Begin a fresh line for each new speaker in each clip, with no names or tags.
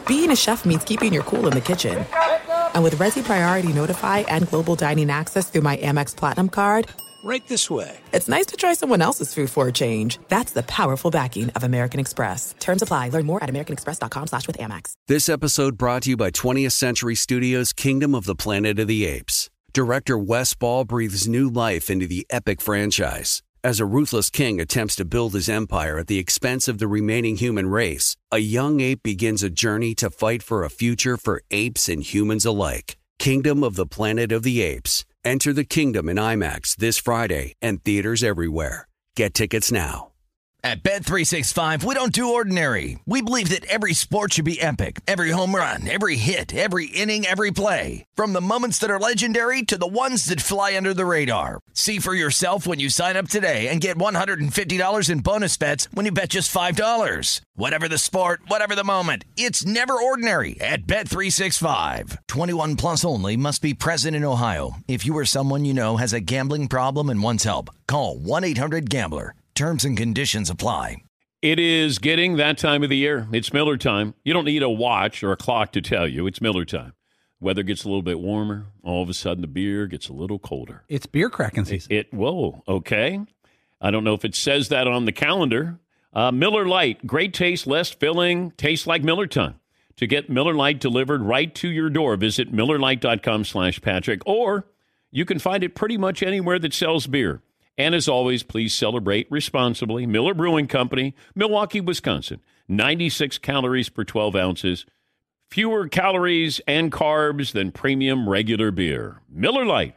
being a chef means keeping your cool in the kitchen. And with Resi Priority Notify and Global Dining Access through my Amex Platinum card,
right this way.
It's nice to try someone else's food for a change. That's the powerful backing of American Express. Terms apply. Learn more at americanexpress.com/withAmex.
This episode brought to you by 20th Century Studios' Kingdom of the Planet of the Apes. Director Wes Ball breathes new life into the epic franchise. As a ruthless king attempts to build his empire at the expense of the remaining human race, a young ape begins a journey to fight for a future for apes and humans alike. Kingdom of the Planet of the Apes. Enter the kingdom in IMAX this Friday and theaters everywhere. Get tickets now.
At Bet365, we don't do ordinary. We believe that every sport should be epic. Every home run, every hit, every inning, every play. From the moments that are legendary to the ones that fly under the radar. See for yourself when you sign up today and get $150 in bonus bets when you bet just $5. Whatever the sport, whatever the moment, it's never ordinary at Bet365. 21 plus only. Must be present in Ohio. If you or someone you know has a gambling problem and wants help, call 1-800-GAMBLER. Terms and conditions apply.
It is getting that time of the year. It's Miller time. You don't need a watch or a clock to tell you. It's Miller time. Weather gets a little bit warmer. All of a sudden, the beer gets a little colder.
It's beer cracking season.
Whoa, okay. I don't know if it says that on the calendar. Miller Lite, great taste, less filling, tastes like Miller time. To get Miller Lite delivered right to your door, visit MillerLite.com/Patrick, or you can find it pretty much anywhere that sells beer. And as always, please celebrate responsibly. Miller Brewing Company, Milwaukee, Wisconsin. 96 calories per 12 ounces. Fewer calories and carbs than premium regular beer. Miller Lite.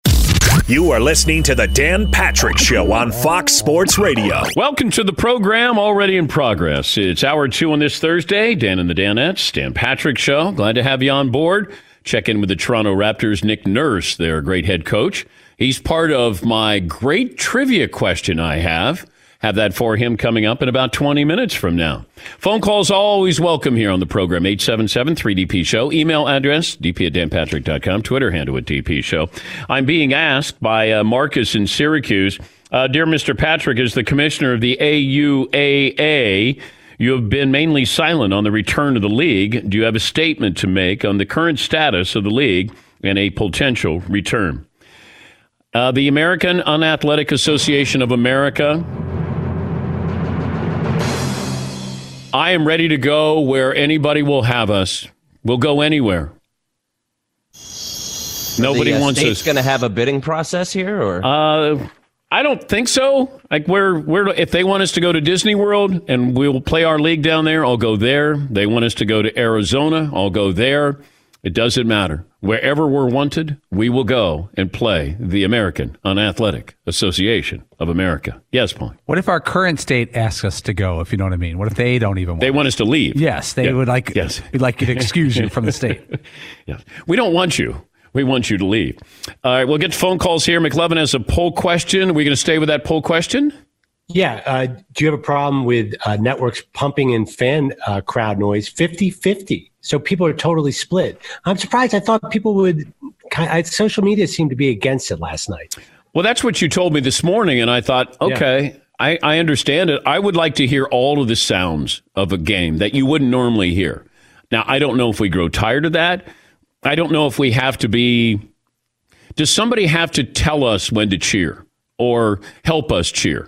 You are listening to the Dan Patrick Show on Fox Sports Radio.
Welcome to the program, already in progress. It's hour 2 on this Thursday. Dan and the Danettes, Dan Patrick Show. Glad to have you on board. Check in with the Toronto Raptors' Nick Nurse, their great head coach. He's part of my great trivia question I have. Have that for him coming up in about 20 minutes from now. Phone calls always welcome here on the program. 877-3DP-SHOW. Email address, dp@danpatrick.com. Twitter handle at DP-SHOW. I'm being asked by Marcus in Syracuse, Dear Mr. Patrick, as the commissioner of the AUAA, you have been mainly silent on the return of the league. Do you have a statement to make on the current status of the league and a potential return? The American Unathletic Association of America. I am ready to go where anybody will have us. We'll go anywhere. Nobody wants us.
State's going to have a bidding process here, or?
I don't think so. Like we're if they want us to go to Disney World and we'll play our league down there, I'll go there. They want us to go to Arizona, I'll go there. It doesn't matter. Wherever we're wanted, we will go and play the American Unathletic Association of America. Yes, Paul.
What if our current state asks us to go, if you know what I mean? What if they don't even want
They want us to leave.
Yes, they would like,
yes.
We'd like you to excuse you from the state.
Yes. We don't want you. We want you to leave. All right, we'll get to phone calls here. McLevin has a poll question. Are we going to stay with that poll question?
Yeah. Do you have a problem with networks pumping in fan crowd noise? 50-50. So people are totally split. I'm surprised. I thought people would. Social media seemed to be against it last night.
Well, that's what you told me this morning, and I thought, okay, yeah. I understand it. I would like to hear all of the sounds of a game that you wouldn't normally hear. Now, I don't know if we grow tired of that. I don't know if we have to be. Does somebody have to tell us when to cheer or help us cheer?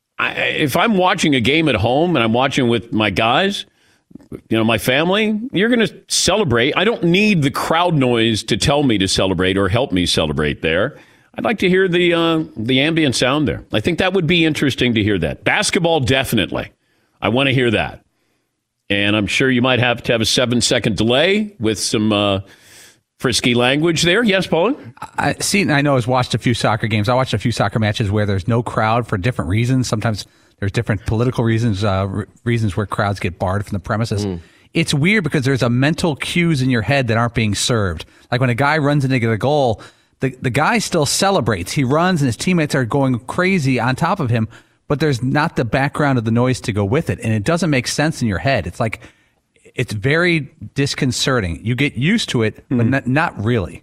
If I'm watching a game at home and I'm watching with my guys, my family, you're going to celebrate. I don't need the crowd noise to tell me to celebrate or help me celebrate there. I'd like to hear the ambient sound there. I think that would be interesting to hear that. Basketball, definitely. I want to hear that. And I'm sure you might have to have a 7-second delay with some frisky language there. Yes, Paul?
I know I've watched a few soccer games. I watched a few soccer matches where there's no crowd for different reasons. Sometimes there's different political reasons, reasons where crowds get barred from the premises. It's weird because there's a mental cues in your head that aren't being served. Like when a guy runs into the goal, the guy still celebrates. He runs and his teammates are going crazy on top of him, but there's not the background of the noise to go with it. And it doesn't make sense in your head. It's like, it's very disconcerting. You get used to it, but not really.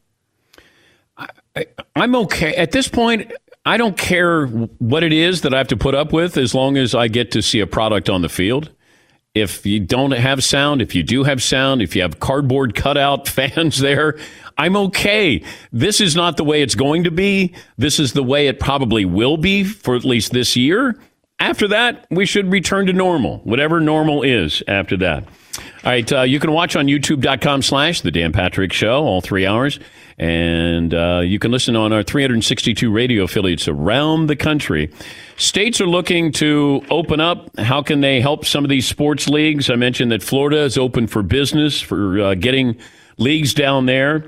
I'm okay. At this point, I don't care what it is that I have to put up with as long as I get to see a product on the field. If you don't have sound, if you do have sound, if you have cardboard cutout fans there, I'm okay. This is not the way it's going to be. This is the way it probably will be for at least this year. After that, we should return to normal, whatever normal is after that. All right, you can watch on youtube.com/The Dan Patrick Show, all 3 hours. And you can listen on our 362 radio affiliates around the country. States are looking to open up. How can they help some of these sports leagues? I mentioned that Florida is open for business for getting leagues down there.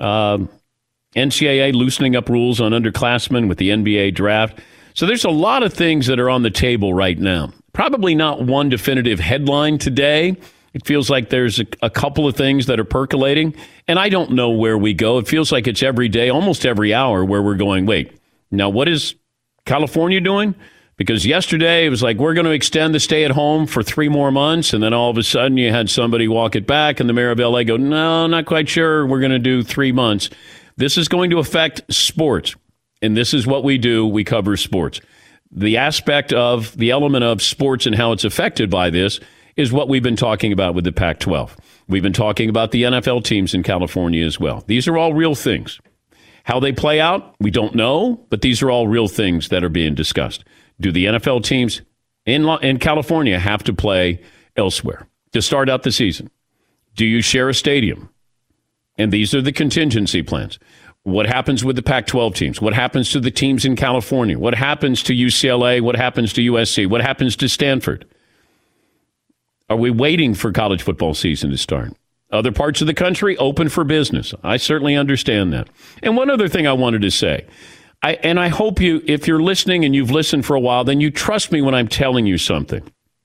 NCAA loosening up rules on underclassmen with the NBA draft. So there's a lot of things that are on the table right now. Probably not one definitive headline today. It feels like there's a couple of things that are percolating, and I don't know where we go. It feels like it's every day, almost every hour, where we're going, wait, now what is California doing? Because yesterday it was like, we're going to extend the stay at home for 3 more months, and then all of a sudden you had somebody walk it back, and the mayor of LA go, no, not quite sure, we're going to do 3 months. This is going to affect sports, and this is what we do. We cover sports. The aspect of the element of sports and how it's affected by this is what we've been talking about with the Pac-12. We've been talking about the NFL teams in California as well. These are all real things. How they play out, we don't know, but these are all real things that are being discussed. Do the NFL teams in California have to play elsewhere to start out the season? Do you share a stadium? And these are the contingency plans. What happens with the Pac-12 teams? What happens to the teams in California? What happens to UCLA? What happens to USC? What happens to Stanford? Are we waiting for college football season to start? Other parts of the country open for business. I certainly understand that. And one other thing I wanted to say, I hope you, if you're listening and you've listened for a while, then you trust me when I'm telling you something.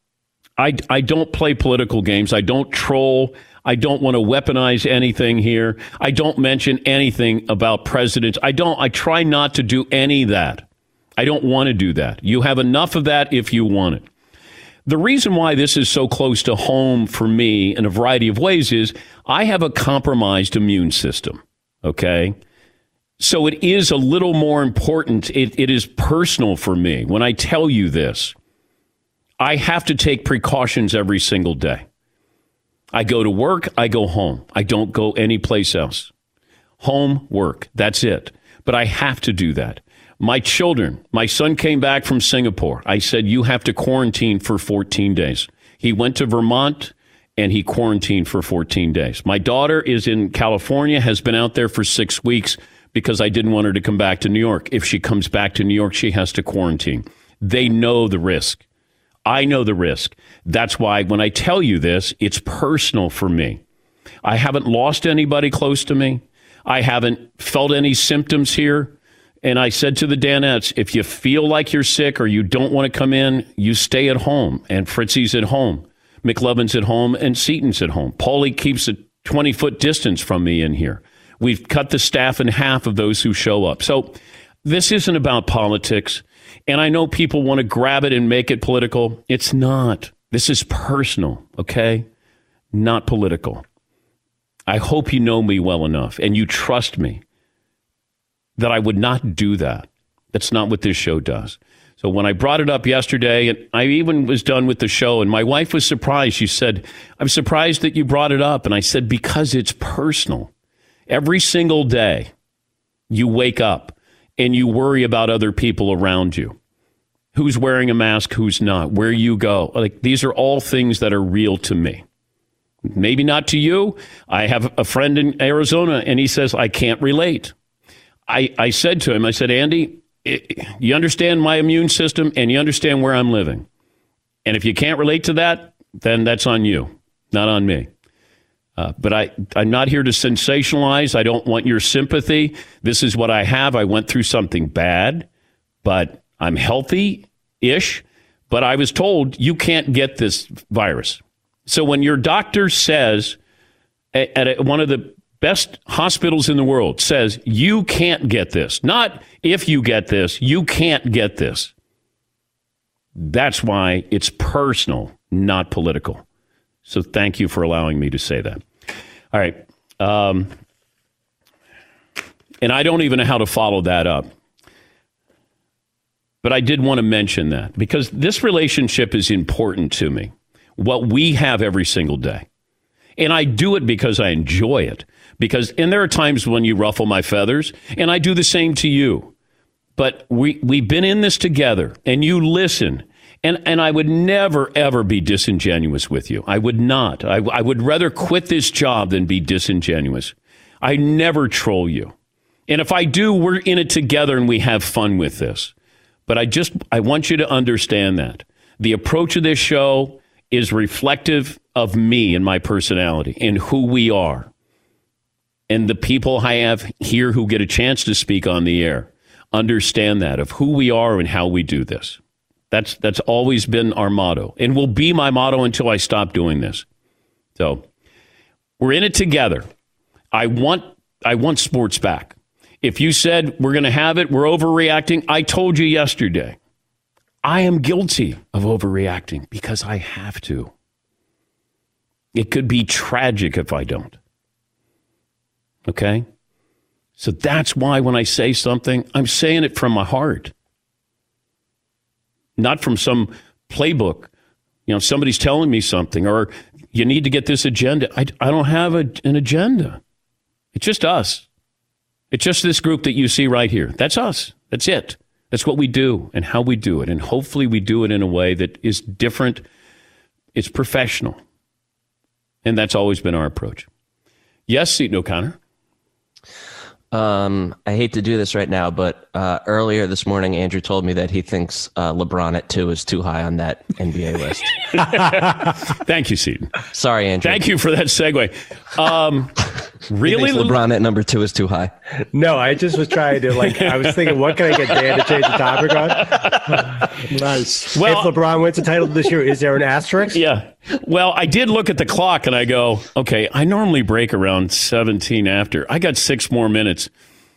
I don't play political games. I don't troll. I don't want to weaponize anything here. I don't mention anything about presidents. I try not to do any of that. I don't want to do that. You have enough of that if you want it. The reason why this is so close to home for me in a variety of ways is I have a compromised immune system, okay? So it is a little more important. It is personal for me. When I tell you this, I have to take precautions every single day. I go to work, I go home. I don't go anyplace else. Home, work, that's it. But I have to do that. My children, my son came back from Singapore. I said, you have to quarantine for 14 days. He went to Vermont and he quarantined for 14 days. My daughter is in California, has been out there for 6 weeks because I didn't want her to come back to New York. If she comes back to New York, she has to quarantine. They know the risk. I know the risk. That's why when I tell you this, it's personal for me. I haven't lost anybody close to me. I haven't felt any symptoms here. And I said to the Danettes, if you feel like you're sick or you don't want to come in, you stay at home. And Fritzy's at home. McLovin's at home and Seaton's at home. Paulie keeps a 20-foot distance from me in here. We've cut the staff in half of those who show up. So this isn't about politics. And I know people want to grab it and make it political. It's not. This is personal, okay? Not political. I hope you know me well enough and you trust me that I would not do that. That's not what this show does. So when I brought it up yesterday, and I even was done with the show, and my wife was surprised. She said, I'm surprised that you brought it up. And I said, because it's personal. Every single day you wake up and you worry about other people around you. Who's wearing a mask, who's not, where you go. Like, these are all things that are real to me. Maybe not to you. I have a friend in Arizona, and he says, I can't relate. I said to him, I said, Andy, you understand my immune system and you understand where I'm living. And if you can't relate to that, then that's on you, not on me. But I'm not here to sensationalize. I don't want your sympathy. This is what I have. I went through something bad, but I'm healthy-ish. But I was told you can't get this virus. So when your doctor says at one of the best hospitals in the world says you can't get this, not if you get this, you can't get this. That's why it's personal, not political. So thank you for allowing me to say that. All right. And I don't even know how to follow that up. But I did want to mention that because this relationship is important to me. what we have every single day. And I do it because I enjoy it. And there are times when you ruffle my feathers, and I do the same to you. But we've been in this together, and you listen. And I would never, ever be disingenuous with you. I would not. I would rather quit this job than be disingenuous. I never troll you. And if I do, we're in it together and we have fun with this. But I want you to understand that. The approach of this show is reflective of me and my personality and who we are. And the people I have here who get a chance to speak on the air understand that, of who we are and how we do this. That's always been our motto, and will be my motto until I stop doing this. So we're in it together. I want sports back. If you said we're going to have it, we're overreacting, I told you yesterday, I am guilty of overreacting because I have to. It could be tragic if I don't. Okay? So that's why when I say something, I'm saying it from my heart. Not from some playbook. Somebody's telling me something, or you need to get this agenda. I don't have an agenda. It's just us. It's just this group that you see right here. That's us. That's it. That's what we do and how we do it. And hopefully we do it in a way that is different. It's professional. And that's always been our approach. Yes, Seton O'Connor.
I hate to do this right now, but earlier this morning, Andrew told me that he thinks LeBron at 2 is too high on that NBA list.
Thank you, Seton.
Sorry, Andrew.
Thank you for that segue. Really?
He thinks LeBron at number 2 is too high.
No, I just was trying to, I was thinking, what can I get Dan to change the topic on? Nice. Well, if LeBron wins the title this year, is there an asterisk?
Yeah. Well, I did look at the clock and I go, okay, I normally break around 17 after. I got 6 more minutes.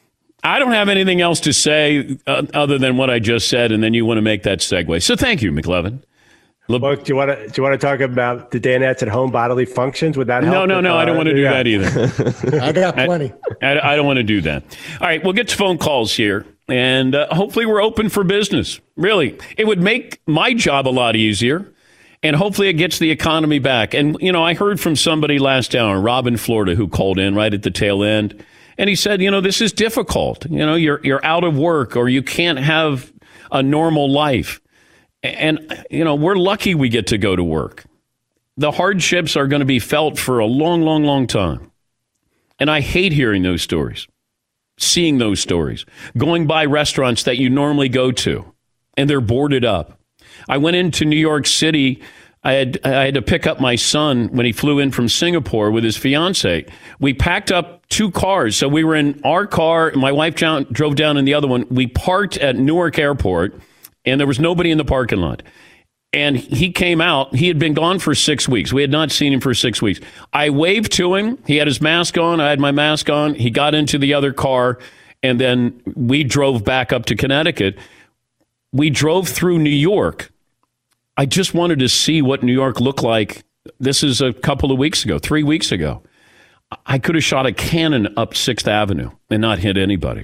I don't have anything else to say other than what I just said, and then you want to make that segue. So thank you, McLevin.
Well, do you want to talk about the Danettes at home bodily functions? Would that help?
No. I don't want to do that either.
I got plenty.
I don't want to do that. All right, we'll get to phone calls here, and hopefully we're open for business. Really, it would make my job a lot easier, and hopefully it gets the economy back. And, I heard from somebody last hour, Rob in Florida, who called in right at the tail end, and he said, this is difficult. You're out of work, or you can't have a normal life. And, we're lucky we get to go to work. The hardships are going to be felt for a long, long, long time. And I hate hearing those stories, seeing those stories, going by restaurants that you normally go to, and they're boarded up. I went into New York City. I had to pick up my son when he flew in from Singapore with his fiance. We packed up 2 cars. So we were in our car. My wife drove down in the other one. We parked at Newark Airport. And there was nobody in the parking lot. And he came out. He had been gone for 6 weeks. We had not seen him for 6 weeks. I waved to him. He had his mask on. I had my mask on. He got into the other car. And then we drove back up to Connecticut. We drove through New York. I just wanted to see what New York looked like. This is a couple of weeks ago, 3 weeks ago. I could have shot a cannon up 6th Avenue and not hit anybody.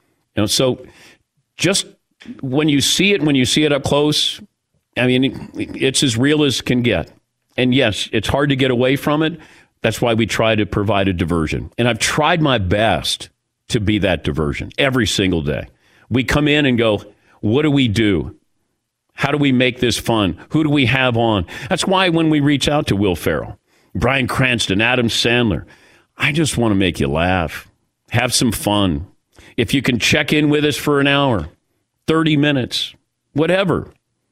So just when you see it up close, I mean, it's as real as can get. And yes, it's hard to get away from it. That's why we try to provide a diversion. And I've tried my best to be that diversion every single day. We come in and go, what do we do? How do we make this fun? Who do we have on? That's why when we reach out to Will Ferrell, Bryan Cranston, Adam Sandler, I just want to make you laugh. Have some fun. If you can check in with us for an hour, 30 minutes, whatever.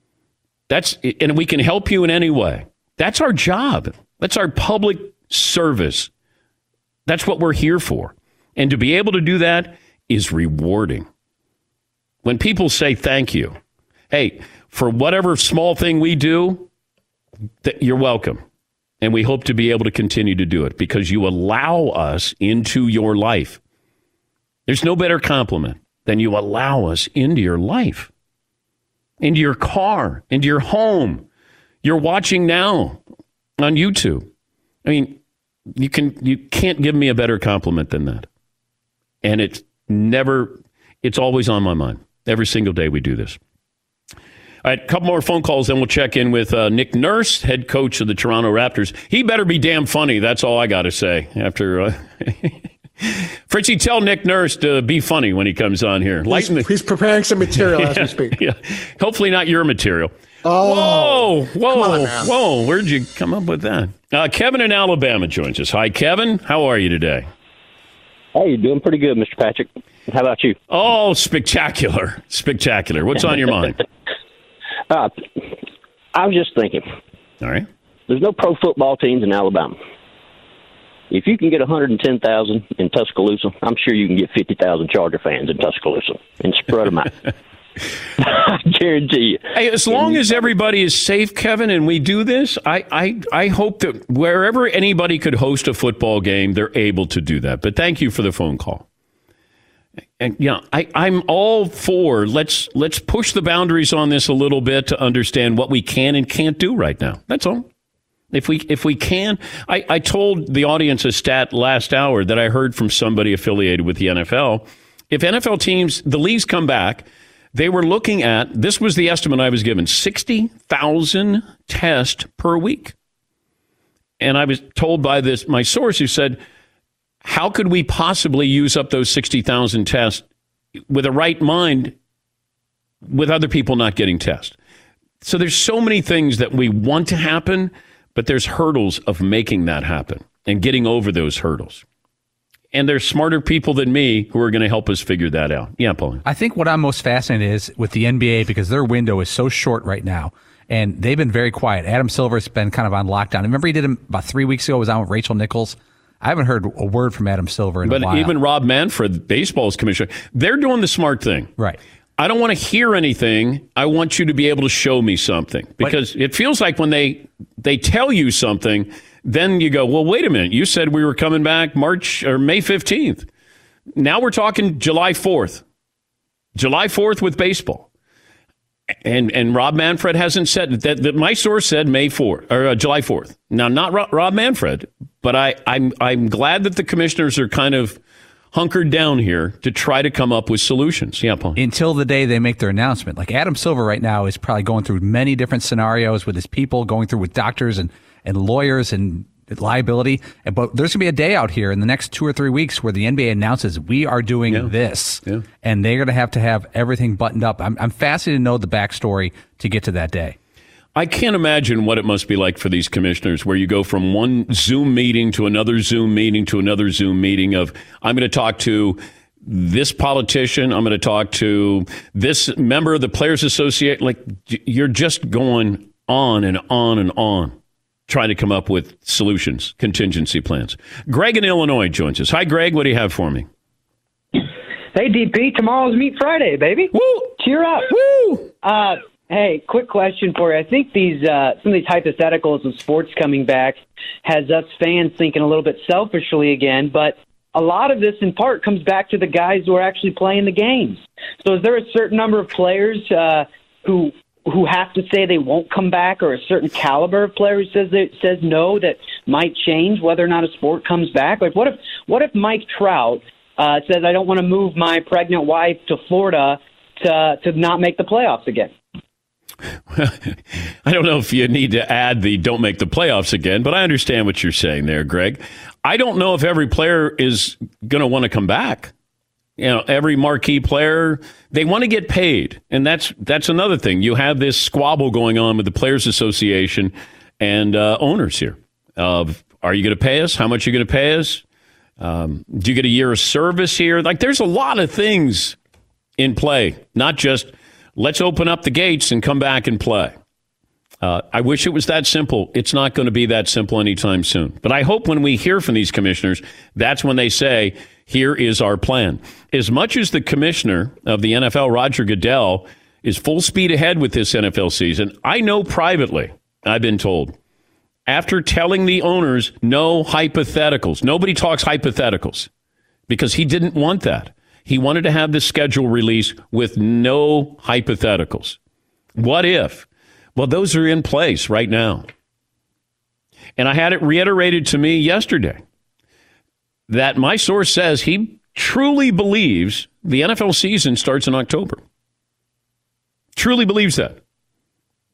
And we can help you in any way. That's our job. That's our public service. That's what we're here for. And to be able to do that is rewarding. When people say thank you, hey, for whatever small thing we do, you're welcome. And we hope to be able to continue to do it because you allow us into your life. There's no better compliment than you allow us into your life, into your car, into your home. You're watching now on YouTube. I mean, you can't give me a better compliment than that. And it's always on my mind. Every single day we do this. All right, a couple more phone calls, then we'll check in with Nick Nurse, head coach of the Toronto Raptors. He better be damn funny. That's all I got to say. After Fritzy, tell Nick Nurse to be funny when he comes on here.
He's preparing some material as we speak.
Yeah. Hopefully not your material.
Oh,
whoa! Where'd you come up with that? Kevin in Alabama joins us. Hi, Kevin. How are you today?
Hey, you're doing pretty good, Mr. Patrick. How about you?
Oh, spectacular. What's on your mind?
I was just thinking.
All right.
There's no pro football teams in Alabama. If you can get 110,000 in Tuscaloosa, I'm sure you can get 50,000 Charger fans in Tuscaloosa and spread them out. I guarantee you.
Hey, as long as everybody is safe, Kevin, and we do this, I hope that wherever anybody could host a football game, they're able to do that. But thank you for the phone call. And yeah, I'm all for let's push the boundaries on this a little bit to understand what we can and can't do right now. That's all. If we can, I told the audience a stat last hour that I heard from somebody affiliated with the NFL. If NFL teams, the leagues come back, they were looking at, this was the estimate I was given, 60,000 tests per week. And I was told by my source who said, how could we possibly use up those 60,000 tests with a right mind with other people not getting tests? So there's so many things that we want to happen, but there's hurdles of making that happen and getting over those hurdles. And there's smarter people than me who are going to help us figure that out. Yeah, Pauline.
I think what I'm most fascinated is with the NBA because their window is so short right now. And they've been very quiet. Adam Silver's been kind of on lockdown. Remember he did him about 3 weeks ago, was on with Rachel Nichols. I haven't heard a word from Adam Silver in a while.
But even Rob Manfred, baseball's commissioner, they're doing the smart thing.
Right.
I don't want to hear anything. I want you to be able to show me something. Because it feels like when they tell you something, then you go, well, wait a minute. You said we were coming back May 15th. Now we're talking July 4th. July 4th with baseball. And Rob Manfred hasn't said that my source said May 4th or July 4th. Now, not Rob Manfred, but I'm glad that the commissioners are kind of hunkered down here to try to come up with solutions. Yeah, Paul.
Until the day they make their announcement. Like Adam Silver right now is probably going through many different scenarios with his people, going through with doctors and lawyers and liability. But there's going to be a day out here in the next 2 or 3 weeks where the NBA announces we are doing this. Yeah. And they're going to have everything buttoned up. I'm fascinated to know the backstory to get to that day.
I can't imagine what it must be like for these commissioners where you go from one Zoom meeting to another Zoom meeting to another Zoom meeting of, I'm going to talk to this politician, I'm going to talk to this member of the Players Association. Like, you're just going on and on and on, trying to come up with solutions, contingency plans. Greg in Illinois joins us. Hi, Greg. What do you have for me?
Hey, DP. Tomorrow's Meat Friday, baby.
Woo!
Cheer up.
Woo!
Hey, quick question for you. I think some of these hypotheticals of sports coming back has us fans thinking a little bit selfishly again, but a lot of this in part comes back to the guys who are actually playing the games. So is there a certain number of players who have to say they won't come back, or a certain caliber of player who says no that might change whether or not a sport comes back? Like what if Mike Trout says I don't want to move my pregnant wife to Florida to not make the playoffs again?
I don't know if you need to add the don't make the playoffs again, but I understand what you're saying there, Greg. I don't know if every player is going to want to come back. You know, every marquee player, they want to get paid. And that's another thing. You have this squabble going on with the Players Association and owners here. Are you going to pay us? How much are you going to pay us? Do you get a year of service here? Like, there's a lot of things in play, not just let's open up the gates and come back and play. I wish it was that simple. It's not going to be that simple anytime soon. But I hope when we hear from these commissioners, that's when they say, here is our plan. As much as the commissioner of the NFL, Roger Goodell, is full speed ahead with this NFL season, I know privately, I've been told, after telling the owners no hypotheticals, nobody talks hypotheticals, because he didn't want that. He wanted to have the schedule release with no hypotheticals. What if? Well, those are in place right now. And I had it reiterated to me yesterday that my source says he truly believes the NFL season starts in October. Truly believes that.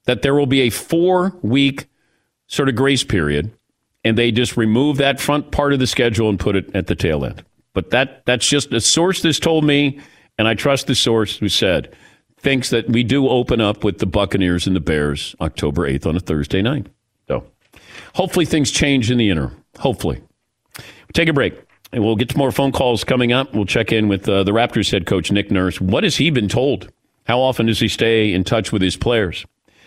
that there will be a 4-week sort of grace period, and they just remove that front part of the schedule and put it at the tail end. But that's just a source that's told me, and I trust the source who said, thinks that we do open up with the Buccaneers and the Bears October 8th on a Thursday night. So hopefully things change in the interim. Hopefully. We'll take a break, and we'll get to more phone calls coming up. We'll check in with the Raptors head coach, Nick Nurse. What has he been told? How often does he stay in touch with his players?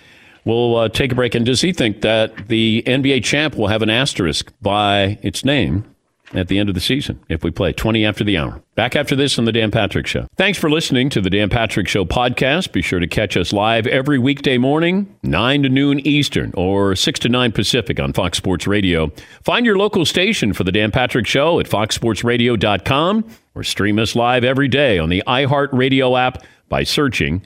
We'll take a break. And does he think that the NBA champ will have an asterisk by its name at the end of the season if we play 20 after the hour? Back after this on The Dan Patrick Show. Thanks for listening to The Dan Patrick Show podcast. Be sure to catch us live every weekday morning, 9 to noon Eastern or 6 to 9 Pacific on Fox Sports Radio. Find your local station for The Dan Patrick Show at foxsportsradio.com or stream us live every day on the iHeartRadio app by searching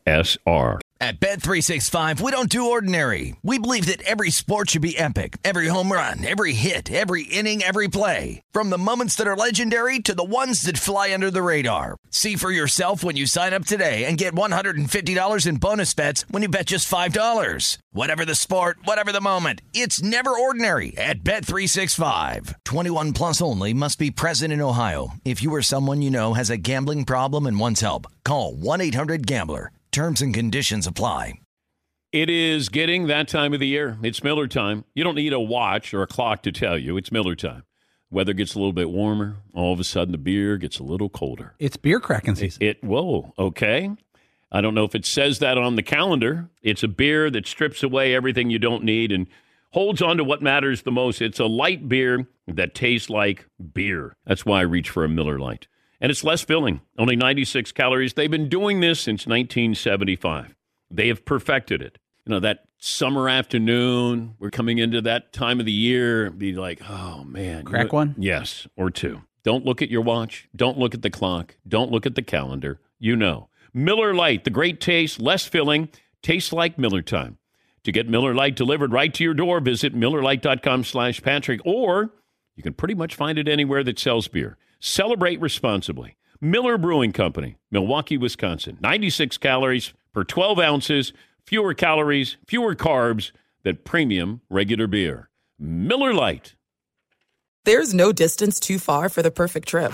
FSR.
At Bet365, we don't do ordinary. We believe that every sport should be epic. Every home run, every hit, every inning, every play. From the moments that are legendary to the ones that fly under the radar. See for yourself when you sign up today and get $150 in bonus bets when you bet just $5. Whatever the sport, whatever the moment, it's never ordinary at Bet365. 21 plus only. Must be present in Ohio. If you or someone you know has a gambling problem and wants help, call 1-800-GAMBLER. Terms and conditions apply.
It is getting that time of the year. It's Miller time. You don't need a watch or a clock to tell you. It's Miller time. Weather gets a little bit warmer. All of a sudden, the beer gets a little colder.
It's beer cracking season.
Whoa, okay. I don't know if it says that on the calendar. It's a beer that strips away everything you don't need and holds on to what matters the most. It's a light beer that tastes like beer. That's why I reach for a Miller Lite. And it's less filling, only 96 calories. They've been doing this since 1975. They have perfected it. You know, that summer afternoon, we're coming into that time of the year, be like, oh, man.
Crack one?
Yes, or two. Don't look at your watch. Don't look at the clock. Don't look at the calendar. You know. Miller Lite, the great taste, less filling, tastes like Miller time. To get Miller Lite delivered right to your door, visit MillerLite.com/Patrick, or you can pretty much find it anywhere that sells beer. Celebrate responsibly. Miller Brewing Company, Milwaukee, Wisconsin. 96 calories per 12 ounces, fewer calories, fewer carbs than premium regular beer. Miller Lite.
There's no distance too far for the perfect trip.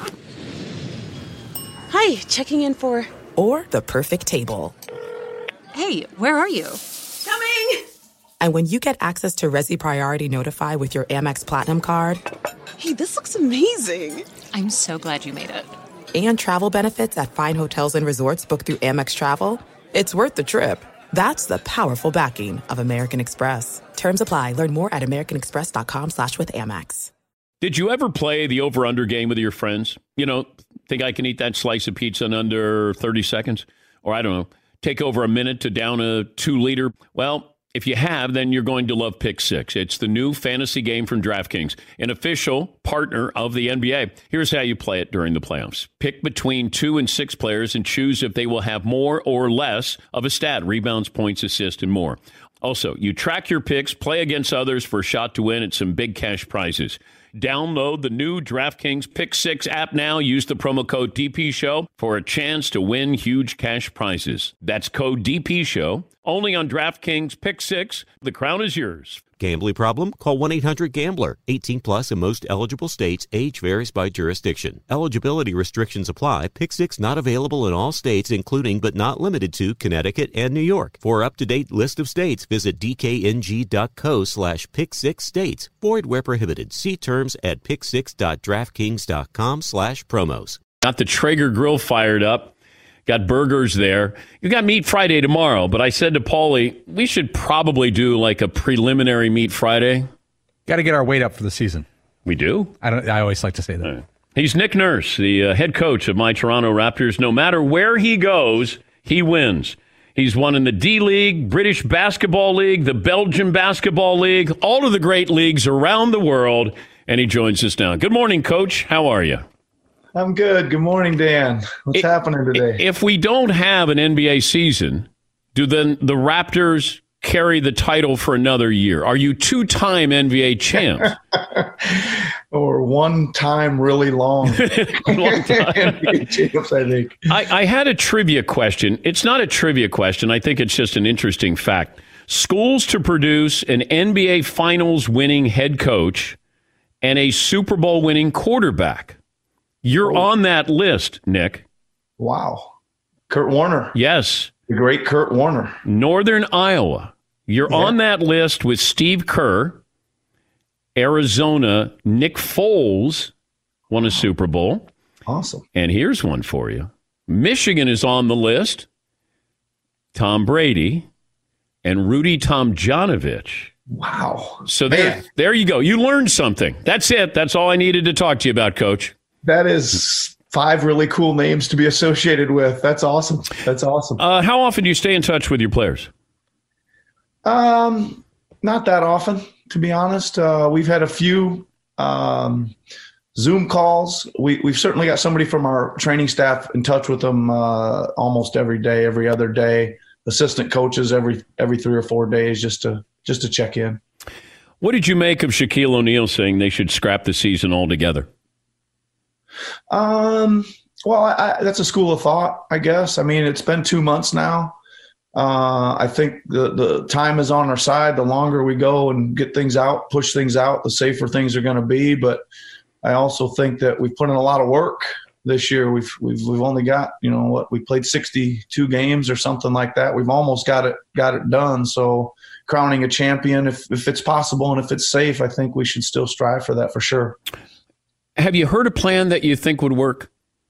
Hi, checking in for...
Or the perfect table.
Hey, where are you?
Coming! And when you get access to Resi Priority Notify with your Amex Platinum card...
Hey, this looks amazing. I'm so glad you made it.
And travel benefits at fine hotels and resorts booked through Amex Travel, it's worth the trip. That's the powerful backing of American Express. Terms apply. Learn more at americanexpress.com/withAmex.
Did you ever play the over-under game with your friends? You know, think I can eat that slice of pizza in under 30 seconds? Or I don't know, take over a minute to down a 2-liter? Well, if you have, then you're going to love Pick Six. It's the new fantasy game from DraftKings, an official partner of the NBA. Here's how you play it during the playoffs. Pick between 2 and 6 players and choose if they will have more or less of a stat, rebounds, points, assists, and more. Also, you track your picks, play against others for a shot to win at some big cash prizes. Download the new DraftKings Pick 6 app now. Use the promo code DPSHOW for a chance to win huge cash prizes. That's code DPSHOW. Only on DraftKings Pick 6. The crown is yours.
Gambling problem? Call 1-800-GAMBLER. 18 plus in most eligible states. Age varies by jurisdiction. Eligibility restrictions apply. Pick 6 not available in all states, including but not limited to Connecticut and New York. For up-to-date list of states, visit dkng.co/pick6states. Void where prohibited. See terms at pick6.draftkings.com/promos.
Got the Traeger grill fired up. Got burgers there. You got Meat Friday tomorrow, but I said to Paulie, we should probably do like a preliminary Meat Friday.
Got to get our weight up for the season.
We do?
I always like to say that.
Right. He's Nick Nurse, the head coach of my Toronto Raptors. No matter where he goes, he wins. He's won in the D-League, British Basketball League, the Belgian Basketball League, all of the great leagues around the world, and he joins us now. Good morning, Coach. How are you?
I'm good. Good morning, Dan. What's happening today?
If we don't have an NBA season, do then the Raptors carry the title for another year? Are you two-time NBA champs?
Or one time really long. NBA champs, I think.
I had a trivia question. It's not a trivia question. I think it's just an interesting fact. Schools to produce an NBA Finals winning head coach and a Super Bowl winning quarterback. You're on that list, Nick.
Wow. Kurt Warner.
Yes.
The great Kurt Warner.
Northern Iowa. You're on that list with Steve Kerr. Arizona, Nick Foles won a Super Bowl.
Awesome.
And here's one for you. Michigan is on the list. Tom Brady and Rudy Tomjanovich.
Wow.
So there you go. You learned something. That's it. That's all I needed to talk to you about, Coach.
That is 5 really cool names to be associated with. That's awesome. That's awesome.
How often do you stay in touch with your players?
Not that often, to be honest. We've had a few Zoom calls. We've certainly got somebody from our training staff in touch with them almost every day, every other day. Assistant coaches every 3 or 4 days just to check in.
What did you make of Shaquille O'Neal saying they should scrap the season altogether?
Well, that's a school of thought, I guess. I mean, it's been 2 months now. I think the time is on our side. The longer we go and get things out, push things out, the safer things are going to be. But I also think that we've put in a lot of work this year. We've only got, we played 62 games or something like that. We've almost got it done. So crowning a champion, if it's possible and if it's safe, I think we should still strive for that for sure.
Have you heard a plan that you think would work?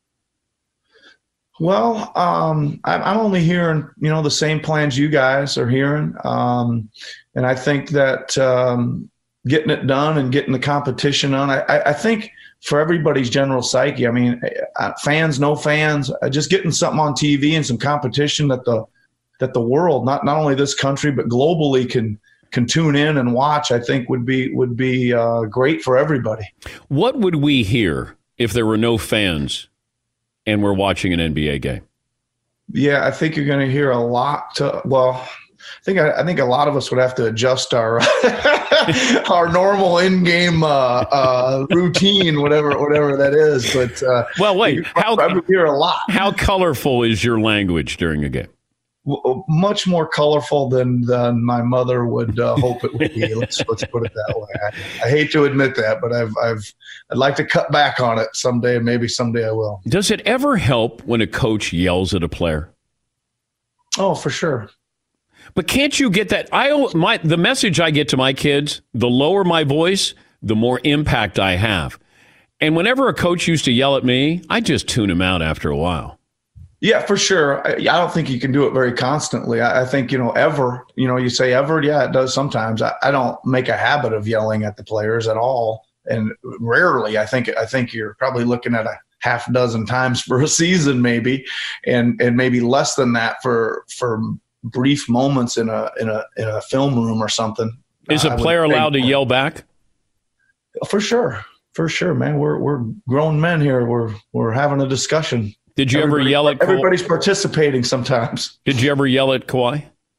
Well, I'm only hearing, the same plans you guys are hearing. And I think that getting it done and getting the competition on, I think for everybody's general psyche, I mean, fans, no fans, just getting something on TV and some competition that the world, not only this country, but globally can tune in and watch, I think would be great for everybody.
What would we hear if there were no fans and we're watching an NBA game?
Yeah, I think you're going to hear a lot. I think a lot of us would have to adjust our our normal in-game routine, whatever that is. But
well, wait,
I would hear a lot.
How colorful is your language during a game?
Much more colorful than my mother would hope it would be. Let's put it that way. I hate to admit that, but I'd like to cut back on it someday, and maybe someday I will.
Does it ever help when a coach yells at a player?
Oh, for sure.
But can't you get that? The message I get to my kids, the lower my voice, the more impact I have. And whenever a coach used to yell at me, I just tune him out after a while.
Yeah, for sure. I don't think you can do it very constantly. I think, ever, you say ever. Yeah, it does sometimes. I don't make a habit of yelling at the players at all. And rarely, I think you're probably looking at a half dozen times for a season, maybe, and maybe less than that for brief moments in a film room or something.
Is a player allowed to yell back?
For sure, man. We're grown men here. We're having a discussion.
Did you ever yell at Kawhi?
Everybody's participating sometimes.
Did you ever yell at Kawhi?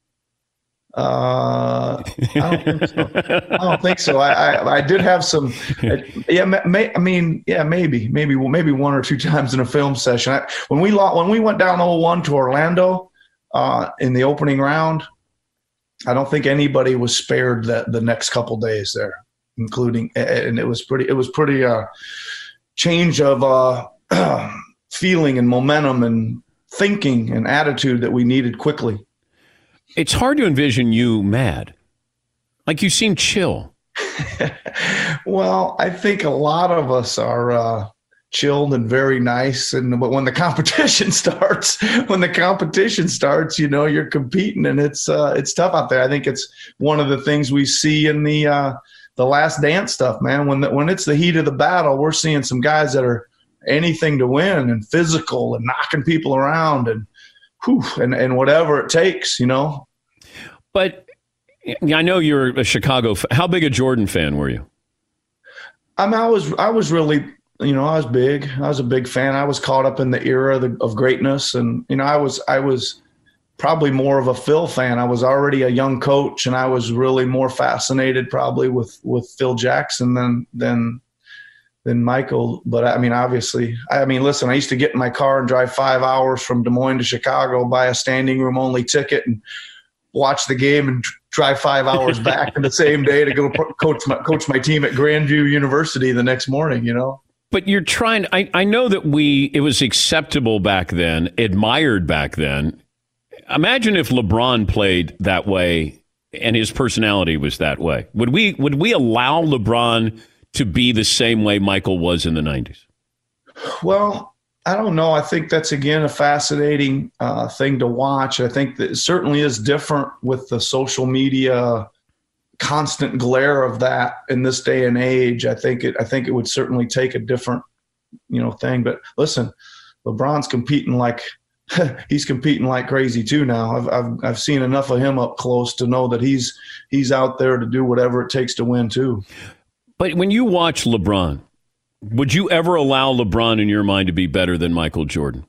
I don't think so. I did have some. Maybe 1 or 2 times in a film session. When we went down 0-1 to Orlando in the opening round, I don't think anybody was spared the next couple days there, including, and it was pretty change of feeling and momentum and thinking and attitude that we needed quickly.
It's hard to envision you mad. Like, you seem chill.
Well, I think a lot of us are chilled and very nice. But when the competition starts, you're competing, and it's tough out there. I think it's one of the things we see in the Last Dance stuff, man. When it's the heat of the battle, we're seeing some guys that are anything to win and physical and knocking people around and whatever it takes,
But I know you're a Chicago fan. How big a Jordan fan were you?
I was really, I was big. I was a big fan. I was caught up in the era of greatness, and I was probably more of a Phil fan. I was already a young coach, and I was really more fascinated probably with Phil Jackson than Michael. But I mean, obviously, listen, I used to get in my car and drive 5 hours from Des Moines to Chicago, buy a standing room only ticket, and watch the game and drive 5 hours back in the same day to go coach my team at Grandview University the next morning,
But you're trying, I know that it was acceptable back then, admired back then. Imagine if LeBron played that way and his personality was that way. Would we allow LeBron to be the same way Michael was in the 90s?
Well, I don't know. I think that's, again, a fascinating thing to watch. I think that it certainly is different with the social media constant glare of that in this day and age. I think it would certainly take a different, thing. But listen, LeBron's competing like he's competing like crazy too now. I've seen enough of him up close to know that he's out there to do whatever it takes to win too.
But when you watch LeBron, would you ever allow LeBron in your mind to be better than Michael Jordan?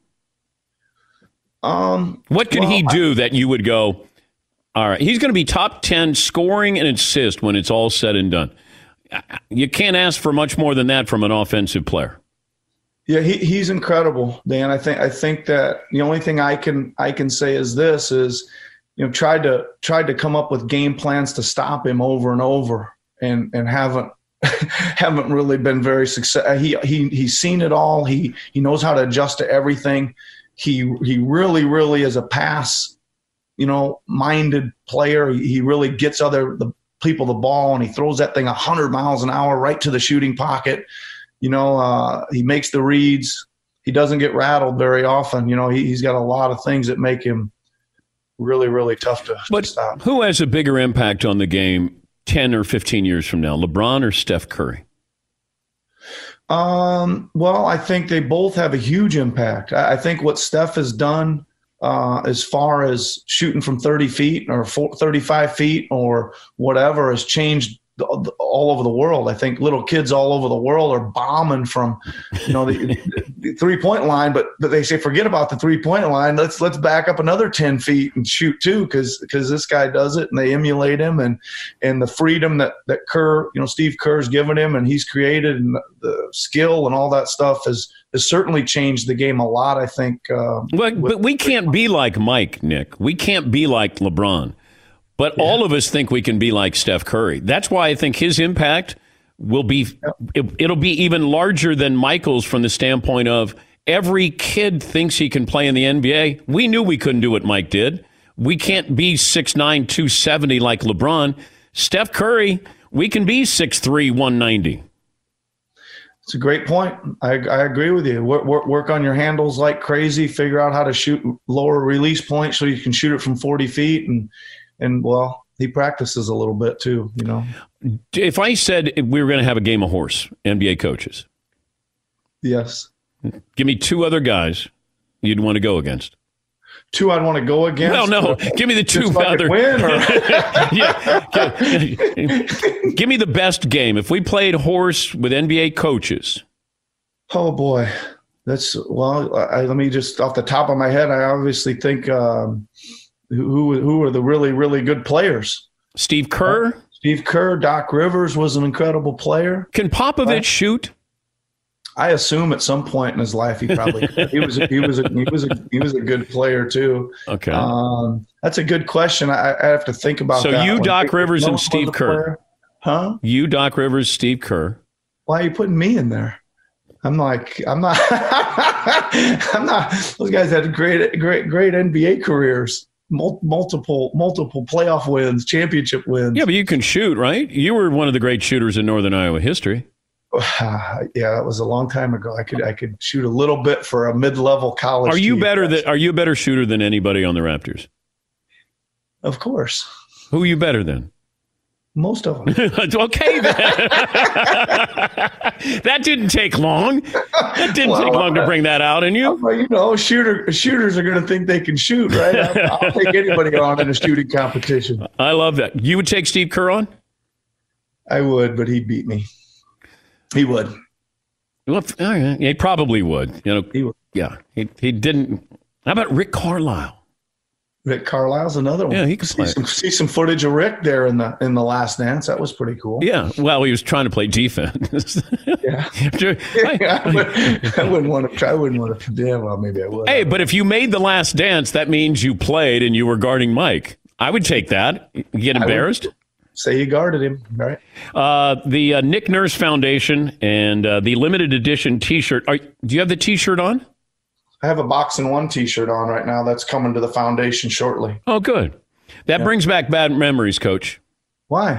What could he do that you would go, all right, he's going to be top 10 scoring and assist when it's all said and done. You can't ask for much more than that from an offensive player.
Yeah, he's incredible, Dan. I think that the only thing I can say is this is, tried to come up with game plans to stop him over and over and haven't really been very successful. He's seen it all. He knows how to adjust to everything. He really, really is a pass, minded player. He really gets the people the ball, and he throws that thing 100 miles an hour right to the shooting pocket. He makes the reads. He doesn't get rattled very often. He's got a lot of things that make him really, really tough to stop.
Who has a bigger impact on the game 10 or 15 years from now, LeBron or Steph Curry?
Well, I think they both have a huge impact. I think what Steph has done as far as shooting from 30 feet or 35 feet or whatever has changed all over the world. I think little kids all over the world are bombing from, the 3-point line, but they say, forget about the 3-point line. Let's back up another 10 feet and shoot too. Cause this guy does it and they emulate him and the freedom that Kerr, Steve Kerr's given him and he's created and the skill and all that stuff has certainly changed the game a lot. I think,
but we can't be like Mike, Nick. We can't be like LeBron. But all of us think we can be like Steph Curry. That's why I think his impact will be, it'll be even larger than Michael's from the standpoint of every kid thinks he can play in the NBA. We knew we couldn't do what Mike did. We can't be 6'9", 270 like LeBron. Steph Curry, we can be 6'3", 190.
It's a great point. I agree with you. Work on your handles like crazy. Figure out how to shoot lower release point so you can shoot it from 40 feet and well, he practices a little bit too,
If I said we were going to have a game of horse, NBA coaches.
Yes.
Give me 2 other guys you'd want to go against.
2 I'd want to go against?
Well, no. Give me the 2 other.
Win or?
Give me the best game. If we played horse with NBA coaches.
Oh, boy. Let me just off the top of my head, I obviously think who are the really, really good players?
Steve Kerr?
Steve Kerr. Doc Rivers was an incredible player.
Can Popovich shoot?
I assume at some point in his life he probably could. He was a good player too.
Okay.
That's a good question. I have to think about that.
So you, Doc Rivers, and Steve Kerr.
Huh?
You, Doc Rivers, Steve Kerr.
Why are you putting me in there? I'm not. Those guys had great NBA careers. Multiple playoff wins, championship wins.
Yeah, but you can shoot, right? You were one of the great shooters in Northern Iowa history.
Yeah, that was a long time ago. I could shoot a little bit for a mid-level college.
Are you a better shooter than anybody on the Raptors?
Of course.
Who are you better than?
Most of them.
Okay, then. That didn't take long. That didn't take long to bring that out in you.
Well, shooters are going to think they can shoot, right? I'll take anybody on in a shooting competition.
I love that. You would take Steve Kerr on?
I would, but he'd beat me. He would.
Well, he probably would.
He would.
Yeah, he didn't. How about Rick Carlisle?
Rick Carlisle's another one.
Yeah, he could play.
See some footage of Rick there in the Last Dance. That was pretty cool.
Yeah, well, he was trying to play defense.
Yeah. I wouldn't want to try. I wouldn't want to. Yeah, well, maybe I would.
Hey, but if you made The Last Dance, that means you played and you were guarding Mike. I would take that. You get embarrassed?
Say you guarded him, right?
The Nick Nurse Foundation and the limited edition T-shirt. Do you have the T-shirt on?
I have a Boxing One T-shirt on right now. That's coming to the foundation shortly.
Oh, good. That brings back bad memories, Coach.
Why?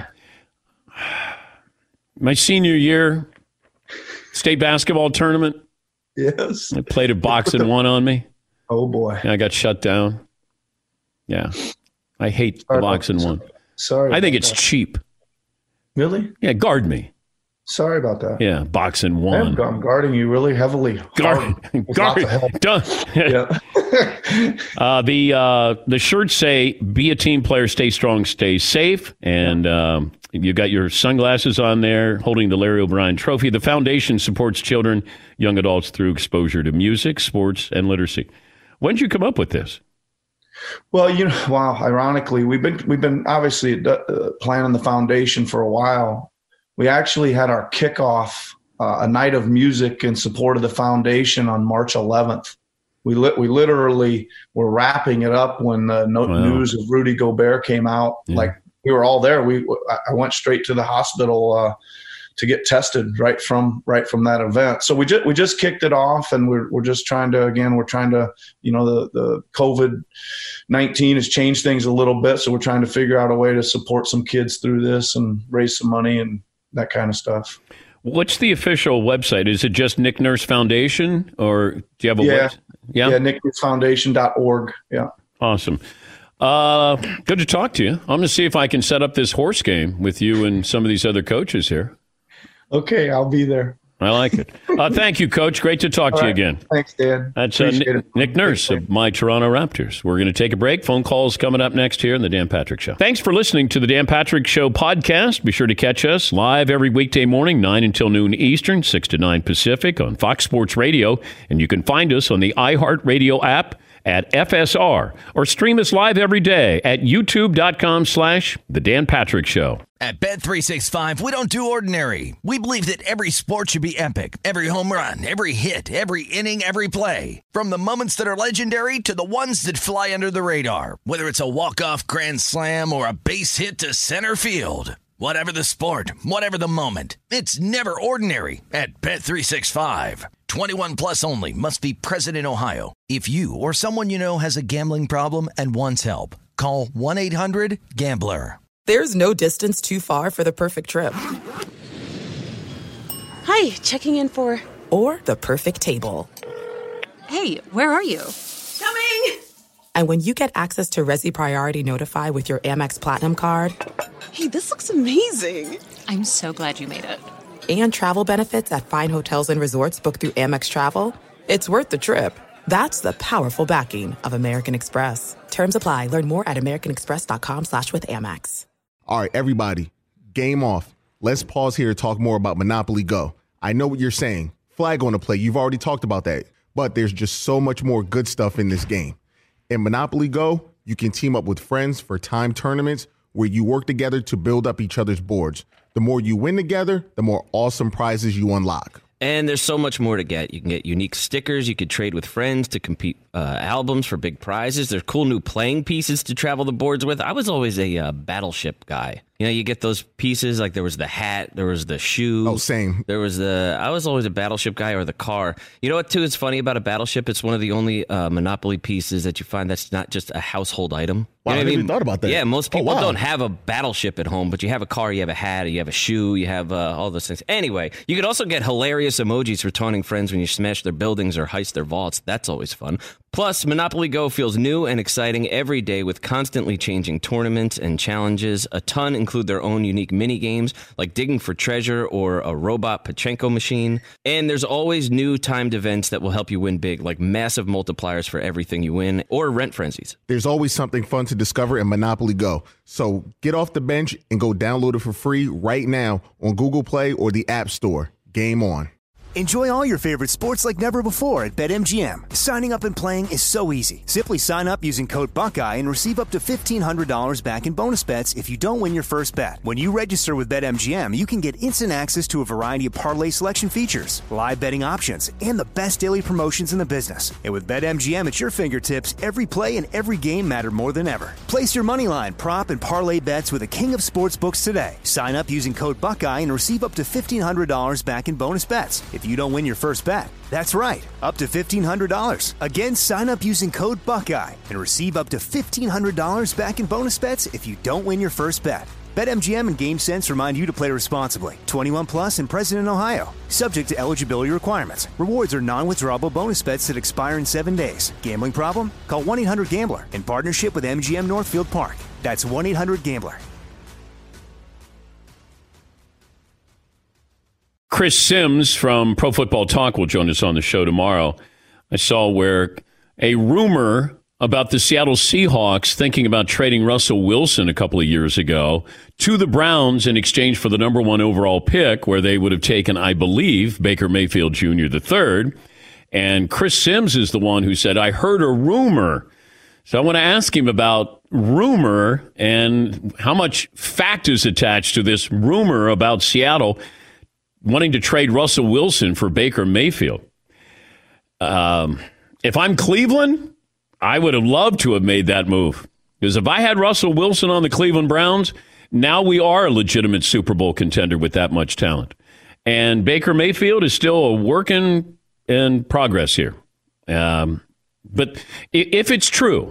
My senior year, state basketball tournament.
Yes.
They played a Boxing One on me.
Oh, boy.
And I got shut down. Yeah. I hate the Boxing One.
Sorry.
I think it's cheap.
Really?
Yeah, guard me.
Sorry about that.
Yeah, Boxing One.
I'm guarding you really heavily.
Guard. Done.
Yeah.
The shirts say, "Be a team player, stay strong, stay safe," and you got your sunglasses on there, holding the Larry O'Brien Trophy. The foundation supports children, young adults through exposure to music, sports, and literacy. When did you come up with this?
Well, ironically, we've been obviously planning the foundation for a while. We actually had our kickoff, a night of music in support of the foundation on March 11th. We literally were wrapping it up when the news of Rudy Gobert came out. Yeah. Like, we were all there. I went straight to the hospital to get tested right from that event. So we just kicked it off, and we're just trying to the COVID-19 has changed things a little bit. So we're trying to figure out a way to support some kids through this and raise some money and that kind of stuff.
What's the official website? Is it just Nick Nurse Foundation, or do you have a website?
Yeah, nicknursefoundation.org. Yeah.
Awesome. Good to talk to you. I'm going to see if I can set up this horse game with you and some of these other coaches here.
Okay, I'll be there.
I like it. Thank you, Coach. Great to talk to you again.
Thanks, Dan.
That's Nick Nurse of my Toronto Raptors. We're going to take a break. Phone calls coming up next here on The Dan Patrick Show. Thanks for listening to The Dan Patrick Show podcast. Be sure to catch us live every weekday morning, 9 until noon Eastern, 6 to 9 Pacific on Fox Sports Radio. And you can find us on the iHeartRadio app at FSR, or stream us live every day at youtube.com/The Dan Patrick Show.
At Bet365, we don't do ordinary. We believe that every sport should be epic. Every home run, every hit, every inning, every play. From the moments that are legendary to the ones that fly under the radar. Whether it's a walk-off grand slam or a base hit to center field. Whatever the sport, whatever the moment, it's never ordinary at Bet365. 21 plus only. Must be present in Ohio. If you or someone you know has a gambling problem and wants help, call 1-800-GAMBLER.
There's no distance too far for the perfect trip.
Hi, checking in for...
Or the perfect table.
Hey, where are you?
Coming! And when you get access to Resi Priority Notify with your Amex Platinum card...
Hey, this looks amazing. I'm so glad you made it.
And travel benefits at fine hotels and resorts booked through Amex Travel, it's worth the trip. That's the powerful backing of American Express. Terms apply. Learn more at americanexpress.com/withAmex.
All right, everybody, game off. Let's pause here to talk more about Monopoly Go. I know what you're saying. Flag on the play. You've already talked about that. But there's just so much more good stuff in this game. In Monopoly Go, you can team up with friends for timed tournaments where you work together to build up each other's boards. The more you win together, the more awesome prizes you unlock.
And there's so much more to get. You can get unique stickers. You could trade with friends to compete albums for big prizes. There's cool new playing pieces to travel the boards with. I was always a Battleship guy. You know, you get those pieces, like there was the hat, there was the shoe.
Oh, same.
I was always a Battleship guy, or the car. You know what, too, is funny about a Battleship? It's one of the only Monopoly pieces that you find that's not just a household item.
Wow,
you know
I never thought about that.
Yeah, most people don't have a Battleship at home, but you have a car, you have a hat, you have a shoe, you have all those things. Anyway, you could also get hilarious emojis for taunting friends when you smash their buildings or heist their vaults. That's always fun. Plus, Monopoly Go feels new and exciting every day with constantly changing tournaments and challenges. A ton include their own unique mini games, like digging for treasure or a robot Pachinko machine. And there's always new timed events that will help you win big, like massive multipliers for everything you win, or rent frenzies.
There's always something fun to discover in Monopoly Go. So get off the bench and go download it for free right now on Google Play or the App Store. Game on.
Enjoy all your favorite sports like never before at BetMGM. Signing up and playing is so easy. Simply sign up using code Buckeye and receive up to $1,500 back in bonus bets if you don't win your first bet. When you register with BetMGM, you can get instant access to a variety of parlay selection features, live betting options, and the best daily promotions in the business. And with BetMGM at your fingertips, every play and every game matter more than ever. Place your moneyline, prop, and parlay bets with the king of sportsbooks today. Sign up using code Buckeye and receive up to $1,500 back in bonus bets if you don't win your first bet. That's right, up to $1,500. Again, sign up using code Buckeye and receive up to $1,500 back in bonus bets if you don't win your first bet. BetMGM and GameSense remind you to play responsibly. 21 plus and present in Ohio. Subject to eligibility requirements. Rewards are non-withdrawable bonus bets that expire in 7 days. Gambling problem? Call 1-800-GAMBLER in partnership with MGM Northfield Park. That's 1-800-GAMBLER.
Chris Sims from Pro Football Talk will join us on the show tomorrow. I saw where a rumor about the Seattle Seahawks thinking about trading Russell Wilson a couple of years ago to the Browns in exchange for the number 1 overall pick, where they would have taken, I believe, Baker Mayfield Jr. III. And Chris Sims is the one who said, I heard a rumor. So I want to ask him about rumor and how much fact is attached to this rumor about Seattle wanting to trade Russell Wilson for Baker Mayfield. If I'm Cleveland, I would have loved to have made that move. Because if I had Russell Wilson on the Cleveland Browns, now we are a legitimate Super Bowl contender with that much talent. And Baker Mayfield is still a work in progress here. But if it's true,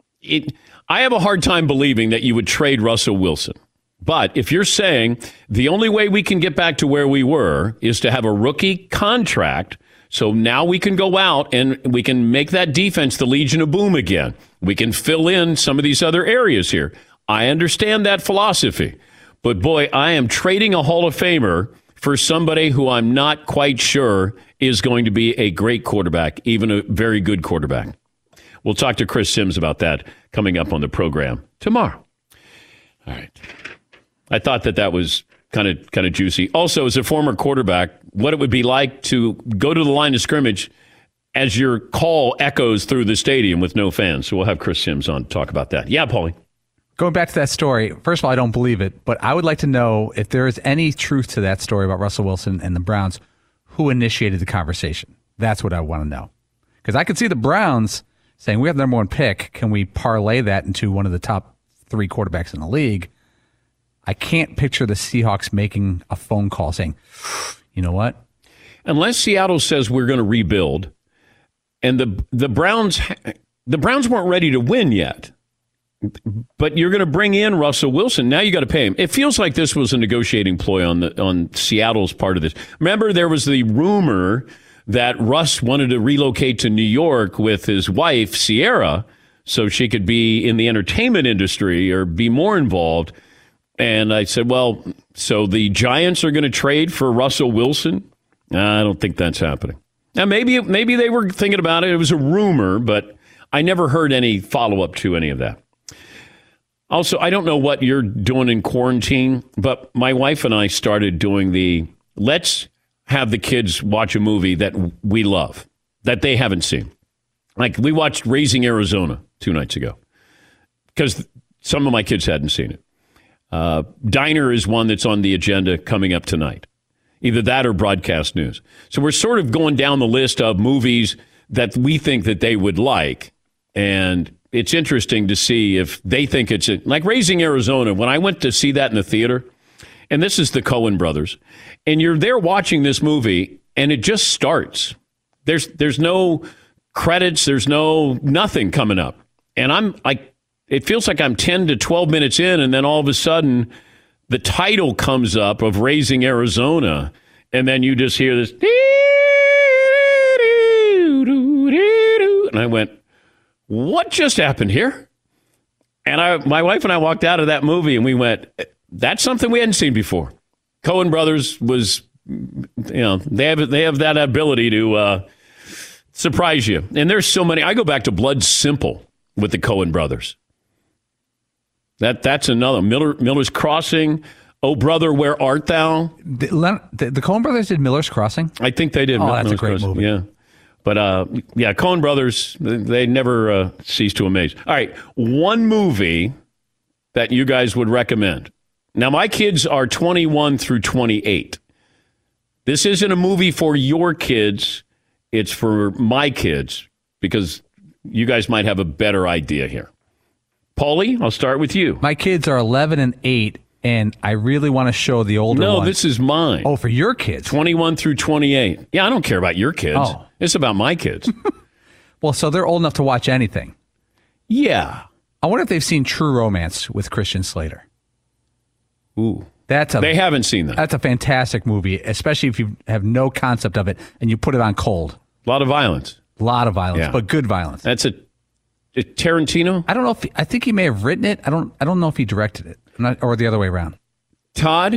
I have a hard time believing that you would trade Russell Wilson. But if you're saying the only way we can get back to where we were is to have a rookie contract, so now we can go out and we can make that defense the Legion of Boom again. We can fill in some of these other areas here. I understand that philosophy. But boy, I am trading a Hall of Famer for somebody who I'm not quite sure is going to be a great quarterback, even a very good quarterback. We'll talk to Chris Sims about that coming up on the program tomorrow. All right. I thought that was kind of juicy. Also, as a former quarterback, what it would be like to go to the line of scrimmage as your call echoes through the stadium with no fans. So we'll have Chris Sims on to talk about that. Yeah, Paulie.
Going back to that story, first of all, I don't believe it, but I would like to know if there is any truth to that story about Russell Wilson and the Browns, who initiated the conversation. That's what I want to know. Because I could see the Browns saying, we have the number 1 pick. Can we parlay that into one of the top 3 quarterbacks in the league? I can't picture the Seahawks making a phone call saying, you know what?
Unless Seattle says we're going to rebuild, and the Browns weren't ready to win yet, but you're going to bring in Russell Wilson. Now you got to pay him. It feels like this was a negotiating ploy on Seattle's part of this. Remember, there was the rumor that Russ wanted to relocate to New York with his wife, Sierra, so she could be in the entertainment industry or be more involved. And I said, well, so the Giants are going to trade for Russell Wilson? I don't think that's happening. Now, maybe they were thinking about it. It was a rumor, but I never heard any follow-up to any of that. Also, I don't know what you're doing in quarantine, but my wife and I started doing let's have the kids watch a movie that we love, that they haven't seen. Like, we watched Raising Arizona 2 nights ago because some of my kids hadn't seen it. Diner is one that's on the agenda coming up tonight. Either that or Broadcast News. So we're sort of going down the list of movies that we think that they would like. And it's interesting to see if they think it's like Raising Arizona. When I went to see that in the theater, and this is the Coen brothers, and you're there watching this movie, and it just starts. There's no credits. There's nothing coming up. And I'm like, it feels like I'm 10 to 12 minutes in, and then all of a sudden the title comes up of Raising Arizona, and then you just hear this. And I went, what just happened here? And my wife and I walked out of that movie, and we went, that's something we hadn't seen before. Coen Brothers was, they have that ability to surprise you. And there's so many. I go back to Blood Simple with the Coen Brothers. That's another. Miller's Crossing. Oh, Brother, Where Art Thou?
The Coen brothers did Miller's Crossing.
I think they did.
Oh, that's
Miller's
a great
Crossing.
movie.
Yeah. But, Coen brothers, they never cease to amaze. All right, one movie that you guys would recommend. Now, my kids are 21 through 28. This isn't a movie for your kids. It's for my kids, because you guys might have a better idea here. Paulie, I'll start with you.
My kids are 11 and 8, and I really want to show the older
No,
one.
this is mine.
Oh, for your kids.
21 through 28. Yeah, I don't care about your kids.
Oh.
It's about my kids.
Well, so they're old enough to watch anything.
Yeah.
I wonder if they've seen True Romance with Christian Slater.
Ooh.
They
haven't seen that.
That's a fantastic movie, especially if you have no concept of it and you put it on cold.
A lot of violence.
Yeah. But good violence.
That's a Tarantino?
I don't know I think he may have written it. I don't know if he directed it. Or the other way around.
Todd?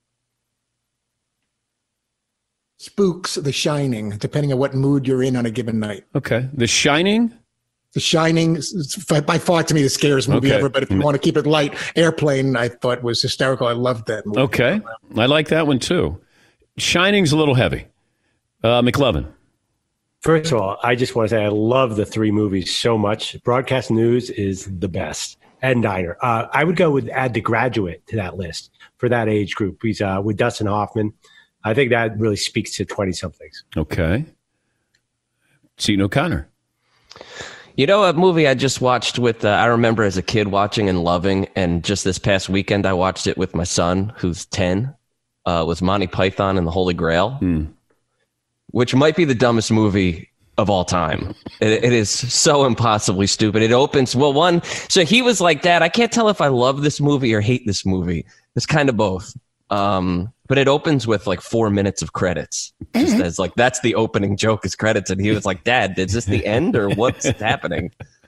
Spooks, The Shining, depending on what mood you're in on a given night.
Okay. The Shining?
The Shining is by far to me the scariest movie ever, but if you want to keep it light, Airplane I thought was hysterical. I loved that movie.
Okay. I like that one too. Shining's a little heavy. McLovin.
First of all, I just want to say I love the three movies so much. Broadcast News is the best. And Diner. I would add The Graduate to that list for that age group. He's with Dustin Hoffman. I think that really speaks to 20-somethings.
Okay. Seton O'Connor.
You know, a movie I just watched with, I remember as a kid watching and loving, and just this past weekend I watched it with my son, who's 10, was Monty Python and the Holy Grail, which might be the dumbest movie of all time. It is so impossibly stupid. It opens, so he was like, Dad, I can't tell if I love this movie or hate this movie. It's kind of both. But it opens with like 4 minutes of credits. Just as like, that's the opening joke is credits. And he was like, Dad, is this the end or what's happening?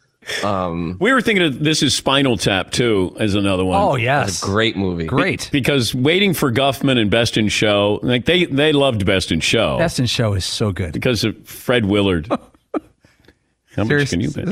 We were thinking of This Is Spinal Tap too as another one.
Oh, yes.
That's a great movie.
Great.
Because Waiting for Guffman and Best in Show, like they loved Best in Show.
Best in Show is so good.
Because of Fred Willard. How much can you bet?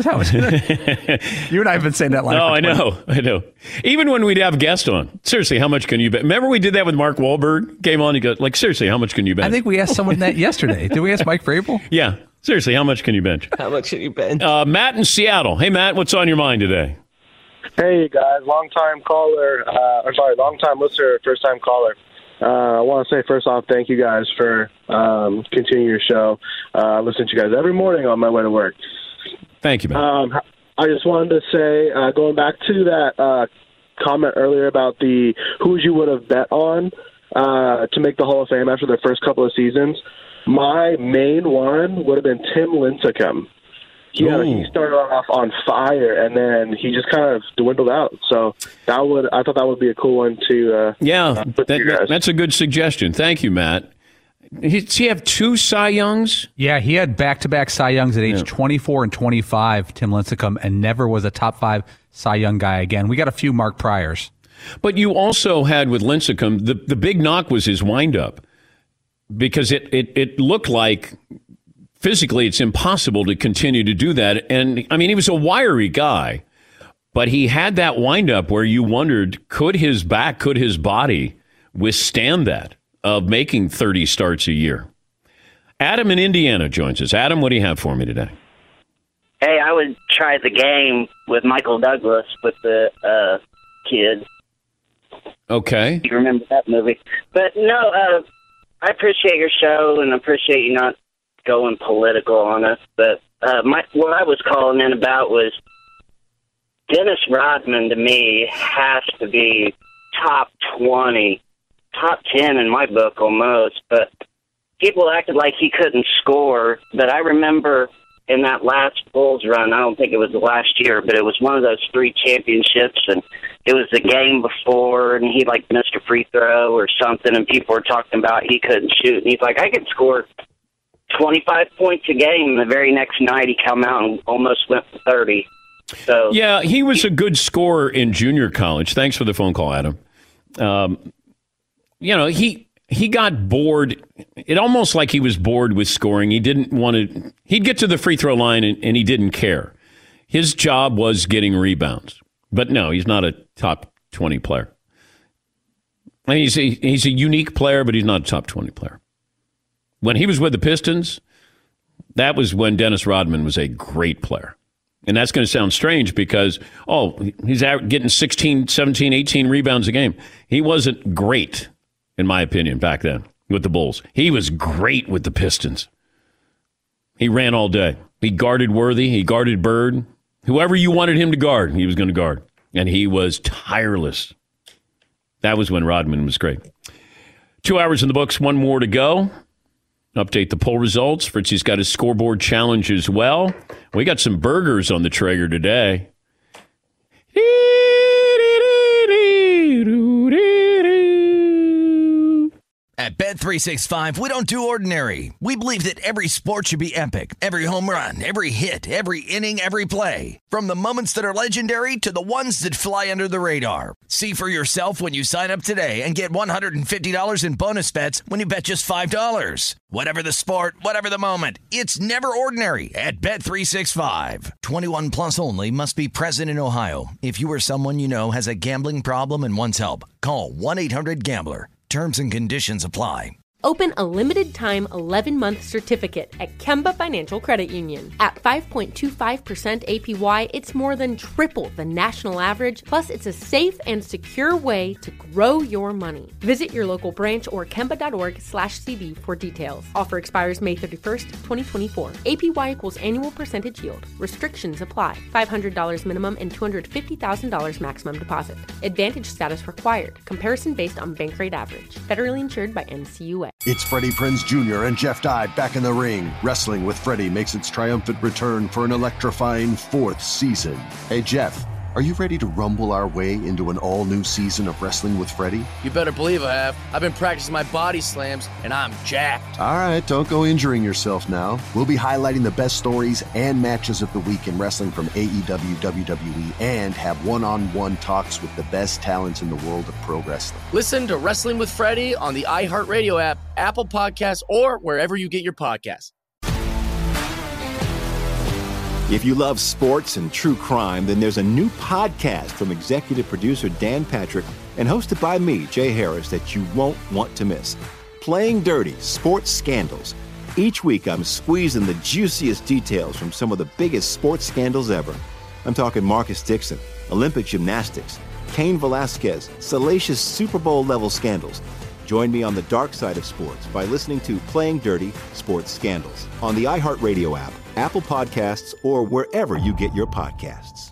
You and I have been saying that line.
No, I know. Even when we'd have guests on, seriously, how much can you bet? Remember we did that with Mark Wahlberg? Came on, he goes, like, seriously, how much can you bet?
I think we asked someone that yesterday. Did we ask Mike Vrabel?
Yeah. Seriously, how much can you bench?
How much can you bench?
Matt in Seattle. Hey, Matt, what's on your mind today?
Hey, guys. Long-time listener, first-time caller. I want to say, first off, thank you guys for continuing your show. Listen to you guys every morning on my way to work.
Thank you, man.
I just wanted to say, going back to that comment earlier about who you would have bet on to make the Hall of Fame after their first couple of seasons, my main one would have been Tim Lincecum. He started off on fire, and then he just kind of dwindled out. So I thought that would be a cool one to
that's a good suggestion. Thank you, Matt. Does he have 2 Cy Youngs?
Yeah, he had back-to-back Cy Youngs at age 24 and 25, Tim Lincecum, and never was a top 5 Cy Young guy again. We got a few Mark Pryors.
But you also had with Lincecum, the big knock was his windup, because it looked like physically it's impossible to continue to do that. And, I mean, he was a wiry guy, but he had that windup where you wondered, could his body withstand that? Of making 30 starts a year. Adam in Indiana joins us. Adam, what do you have for me today?
Hey, I would try The Game with Michael Douglas with the kids.
Okay.
You remember that movie. But no, I appreciate your show and appreciate you not going political on us. But what I was calling in about was Dennis Rodman, to me, has to be top 20. Top 10 in my book almost, but people acted like he couldn't score. But I remember in that last Bulls run, I don't think it was the last year, but it was one of those 3 championships, and it was the game before, and he like missed a free throw or something, and people were talking about he couldn't shoot, and he's like, I could score 25 points a game. The very next night he come out and almost went for 30. So
yeah, he was a good scorer in junior college. Thanks for the phone call, Adam. He got bored. It almost like he was bored with scoring. He didn't want to. He'd get to the free throw line and he didn't care. His job was getting rebounds. But no, he's not a top 20 player. And he's a unique player, but he's not a top 20 player. When he was with the Pistons, that was when Dennis Rodman was a great player. And that's going to sound strange because, he's getting 16, 17, 18 rebounds a game. He wasn't great, in my opinion, back then with the Bulls. He was great with the Pistons. He ran all day. He guarded Worthy. He guarded Bird. Whoever you wanted him to guard, he was going to guard. And he was tireless. That was when Rodman was great. 2 hours in the books, one more to go. Update the poll results. Fritzy's got his scoreboard challenge as well. We got some burgers on the Traeger today.
At Bet365, we don't do ordinary. We believe that every sport should be epic. Every home run, every hit, every inning, every play. From the moments that are legendary to the ones that fly under the radar. See for yourself when you sign up today and get $150 in bonus bets when you bet just $5. Whatever the sport, whatever the moment, it's never ordinary at Bet365. 21 plus only. Must be present in Ohio. If you or someone you know has a gambling problem and wants help, call 1-800-GAMBLER. Terms and conditions apply.
Open a limited-time 11-month certificate at Kemba Financial Credit Union. At 5.25% APY, it's more than triple the national average, plus it's a safe and secure way to grow your money. Visit your local branch or kemba.org/cb for details. Offer expires May 31st, 2024. APY equals annual percentage yield. Restrictions apply. $500 minimum and $250,000 maximum deposit. Advantage status required. Comparison based on bank rate average. Federally insured by NCUA.
It's Freddie Prinze Jr. and Jeff Dye back in the ring. Wrestling with Freddie makes its triumphant return for an electrifying 4th season. Hey, Jeff, are you ready to rumble our way into an all-new season of Wrestling with Freddie?
You better believe I have. I've been practicing my body slams, and I'm jacked.
All right, don't go injuring yourself now. We'll be highlighting the best stories and matches of the week in wrestling from AEW, WWE, and have one-on-one talks with the best talents in the world of pro wrestling.
Listen to Wrestling with Freddie on the iHeartRadio app, Apple Podcasts, or wherever you get your podcasts.
If you love sports and true crime, then there's a new podcast from executive producer Dan Patrick and hosted by me, Jay Harris, that you won't want to miss. Playing Dirty: Sports Scandals. Each week, I'm squeezing the juiciest details from some of the biggest sports scandals ever. I'm talking Marcus Dixon, Olympic gymnastics, Cain Velasquez, salacious Super Bowl-level scandals. Join me on the dark side of sports by listening to Playing Dirty: Sports Scandals on the iHeartRadio app, Apple Podcasts, or wherever you get your podcasts.